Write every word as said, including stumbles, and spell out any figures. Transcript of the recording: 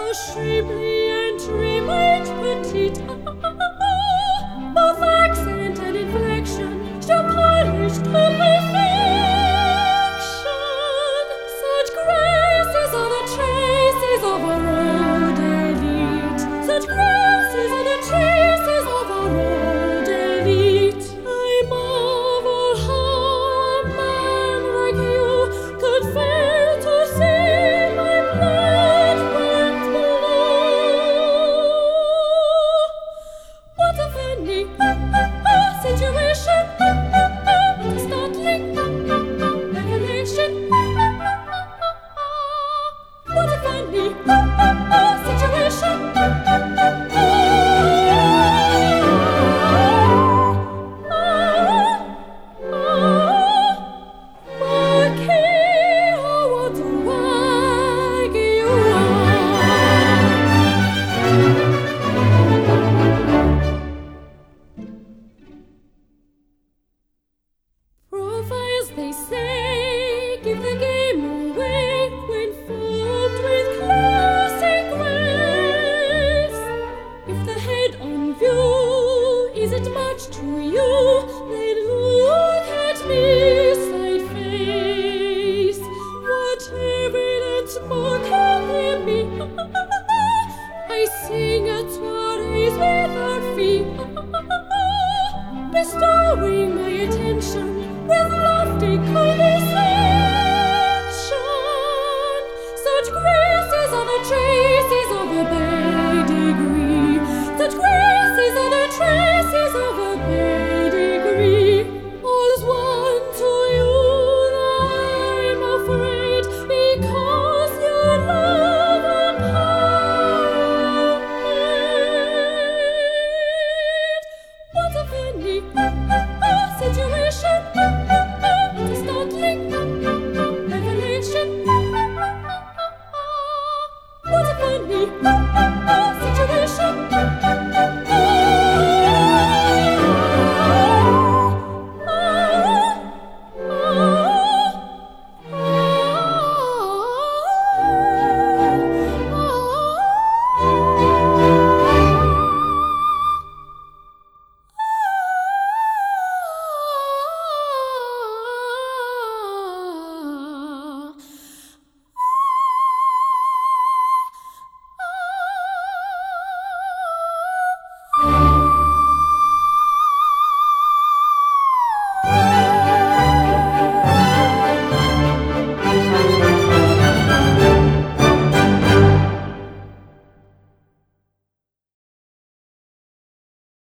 shapely and trim and petite, both accent and inflection so polished to perfection. Such graces are the traces of a road elite. Such graces are the traces of a road elite. I marvel how a man like you could fail to see my blood went below. What a funny situation! What a startling revelation! What a funny situation! Profiles, they say, give the game away when formed with classic grace. If the head on view isn't much to you, then look at me side face. What evidence more can there be? I sing at soirees without fee.